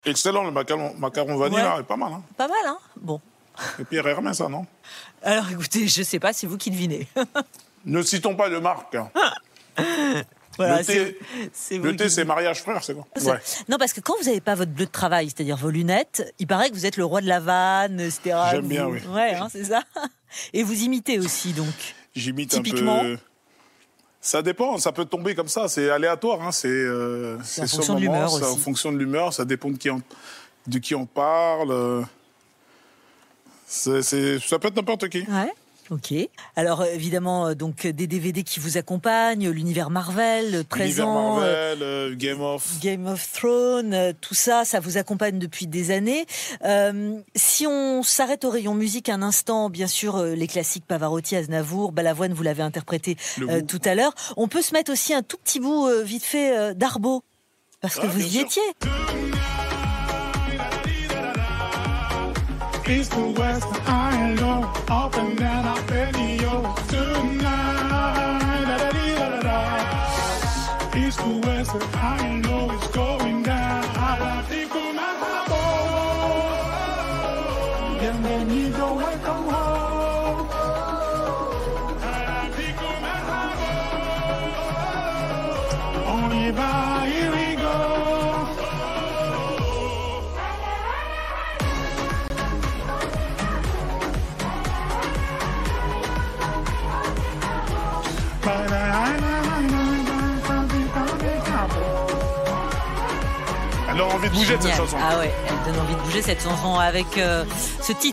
Excellent, le macaron vanille, là, est pas mal. Hein. Pas mal, hein. Bon. Et Pierre Hermé, ça, non? Alors, écoutez, je sais pas, c'est vous qui devinez. Ne citons pas de marque. Voilà, le thé, c'est mariage frère, c'est quoi? Ouais. Non, parce que quand vous n'avez pas votre bleu de travail, c'est-à-dire vos lunettes, il paraît que vous êtes le roi de la vanne, etc. J'aime bien, oui. Ouais, hein, c'est ça. Et vous imitez aussi, donc. J'imite typiquement. Un peu. Ça dépend, ça peut tomber comme ça, c'est aléatoire. Hein. C'est en fonction de l'humeur aussi. En fonction de l'humeur, ça dépend de qui on parle. Ça peut être n'importe qui. Ouais. Ok. Alors évidemment, donc des DVD qui vous accompagnent, l'univers Marvel, présent, Marvel, Game of Thrones, tout ça, ça vous accompagne depuis des années. Si on s'arrête au rayon musique un instant, bien sûr, les classiques Pavarotti, Aznavour, Balavoine, vous l'avez interprété tout à l'heure. On peut se mettre aussi un tout petit bout, vite fait, d'Arbo, parce que vous y étiez. East to west, I know, up and down, up and yo, tonight, da da da da. East to west, I know it's going down. Atlántico Matabo, bienvenido, welcome home. Atlántico Matabo, on y va, here we go. Elle a envie de bouger, cette chanson. Ah ouais, elle donne envie de bouger cette chanson avec ce titre.